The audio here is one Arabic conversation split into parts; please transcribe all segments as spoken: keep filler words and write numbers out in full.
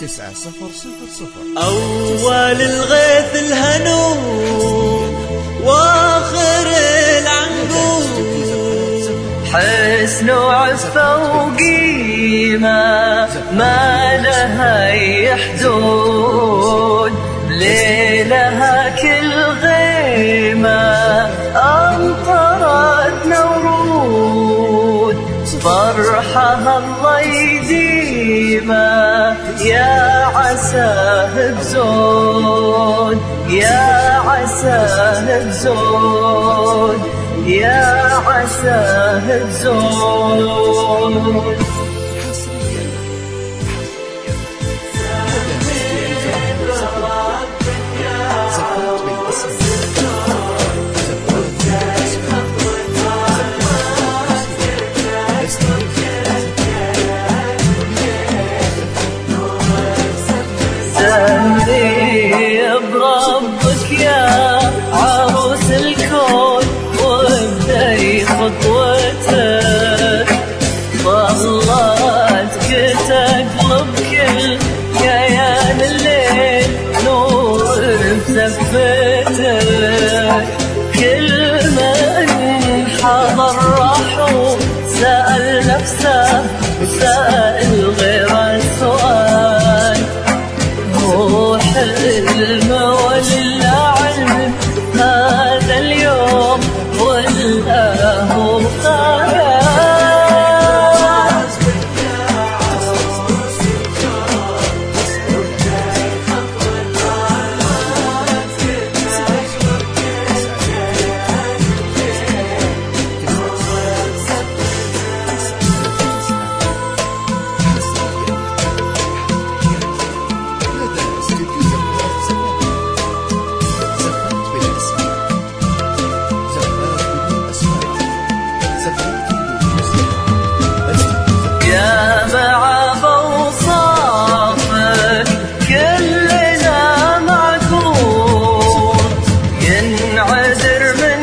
تسعة صفر صفر صفر. أول الغيث الهنو وآخر العنقود، حسن وعفة وقيمة ما لها أي حدود، ليلها كل غيمة أمطرتنا ورود، فرحها الله يديمه يا عساه بزود، يا عساه بزود، يا عساه بزود. سمي بربك يا عروس الكون وابدأي خطوتك، ظلتك تقلب كل كيان الليل نور بزفتك، كل من حضر راح وسأل نفسه وسأل غير السؤال، هو حلم ولا علم هذا اليوم ولا هو خيال؟ يا معاب وصافك كلنا معذور، ينعذر من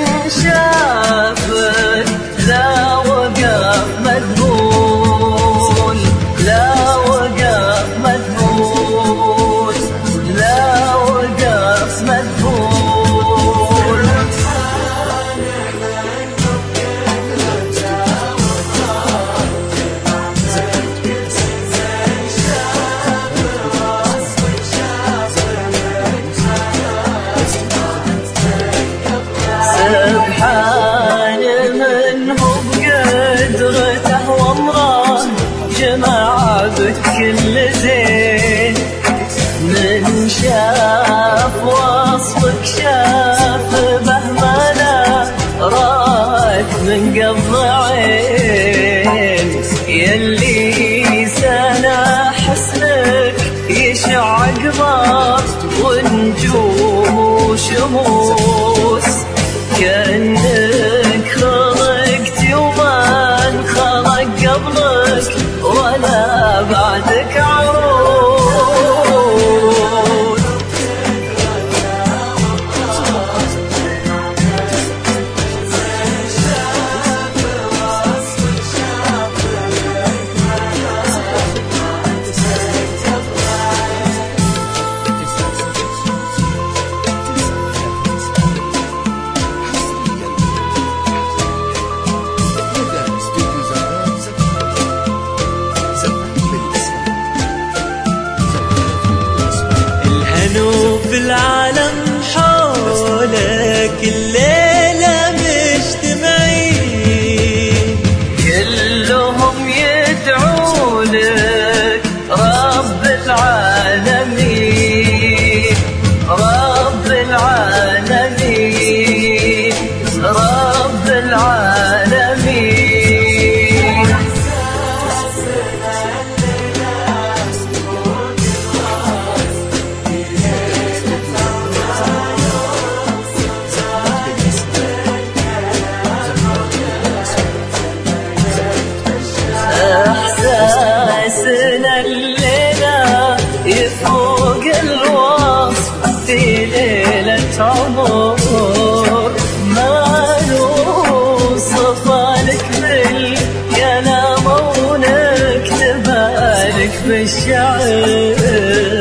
شافك لا وقف مذهول، لا وقف مذهول، لا وقف مذهول. سبحان من هو بقدرته وامره جمع بكل زين، من شاف وصفك شاف بهمنا رات من قبل عين، يلي سنة حسنك يشع قمر ونجوم وشموس، كأنك خلقت وما انخلق قبلك ولا بعدك عروس. في العالم حولك الليلة مجتمعين، كلهم يدعوا لك رب العالمين، رب العالمين، رب العالمين. إحساسنا الليلة يفوق الوصف في ليلة عمر، ما نوصف لك بالكلام ونكتب لك الشعر